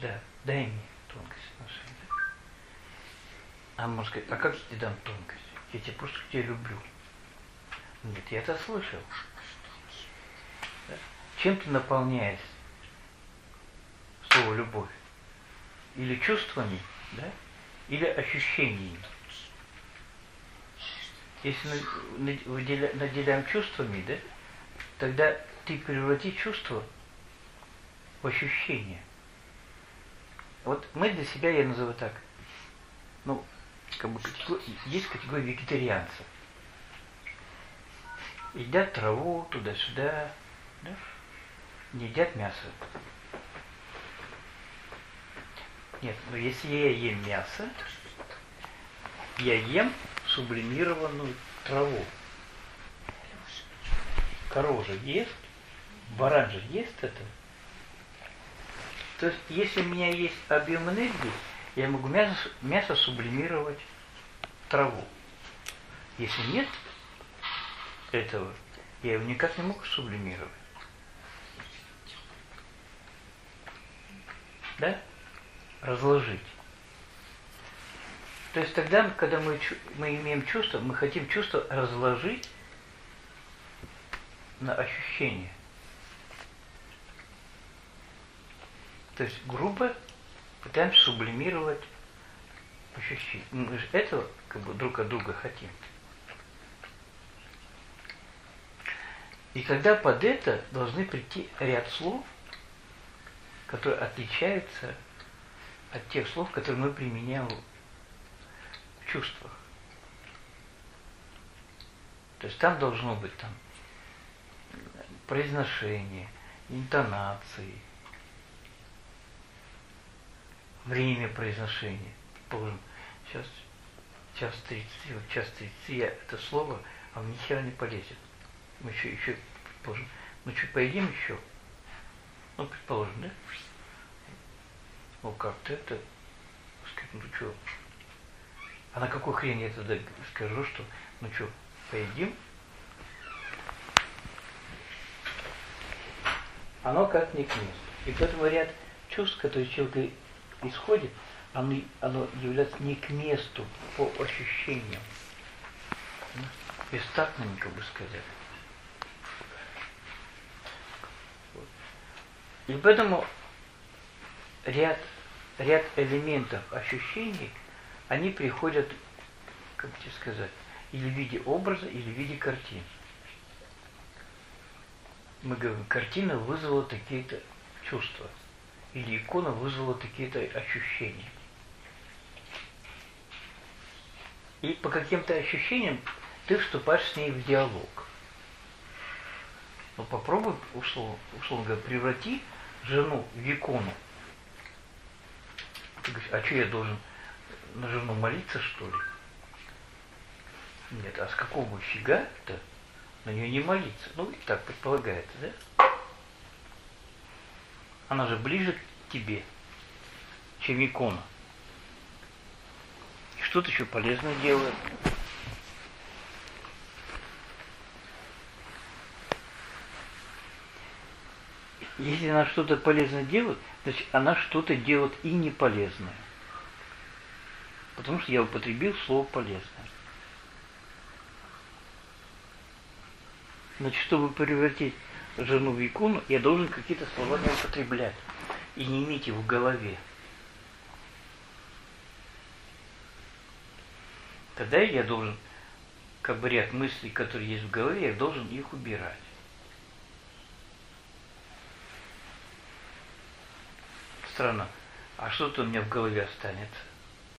Да, дай мне тонкость отношений. А он может сказать, а как я тебе дам тонкость? Я тебя просто к тебе люблю. Он говорит, я это слышал. Да? Чем ты наполняешь слово любовь? Или чувствами, да? Или ощущениями? Если наделяем чувствами, да, тогда ты преврати чувство в ощущение. Вот мы для себя, я называю так, ну, как бы есть категория вегетарианцев. Едят траву туда-сюда, да? Не едят мясо. Нет, но если я ем мясо, я ем сублимированную траву. Корова же ест, баран же ест это. То есть, если у меня есть объем энергии, я могу мясо сублимировать в траву. Если нет этого, я его никак не могу сублимировать. Да? Разложить. То есть тогда, когда мы имеем чувство, мы хотим чувство разложить на ощущения. То есть грубо пытаемся сублимировать ощущения. Мы же этого как бы друг от друга хотим. И когда под это должны прийти ряд слов, которые отличаются от тех слов, которые мы применяем в чувствах. То есть там должно быть там произношение, интонации, время произношения. Положим, час 30, вот час 30, это слово, а мне ни хера не полезет. Мы еще предположим, ну что, поедим еще? Ну, предположим, да? Ну, как-то это, сказать, ну что, а на какую хрень я тогда скажу, что, ну что, поедим? Оно как не к месту. И поэтому ряд чувств, которые человек исходит, оно является не к месту по ощущениям. Бестактными, как бы сказать. Вот. И поэтому ряд элементов ощущений, они приходят, как тебе сказать, или в виде образа, или в виде картин. Мы говорим, картина вызвала такие-то чувства, или икона вызвала такие-то ощущения. И по каким-то ощущениям ты вступаешь с ней в диалог. Но попробуй, условно говоря, преврати жену в икону. Ты говоришь, а что я должен на жену молиться, что ли? Нет, а с какого фига-то на нее не молиться? Ну, и так предполагается, да? Она же ближе к тебе, чем икона. И что-то еще полезное делает. Если она что-то полезное делает, значит, она что-то делает и не полезное. Потому что я употребил слово полезное. Значит, чтобы превратить жену в икону, я должен какие-то слова не употреблять и не иметь их в голове. Тогда я должен, как бы ряд мыслей, которые есть в голове, я должен их убирать. Странно. А что-то у меня в голове останется.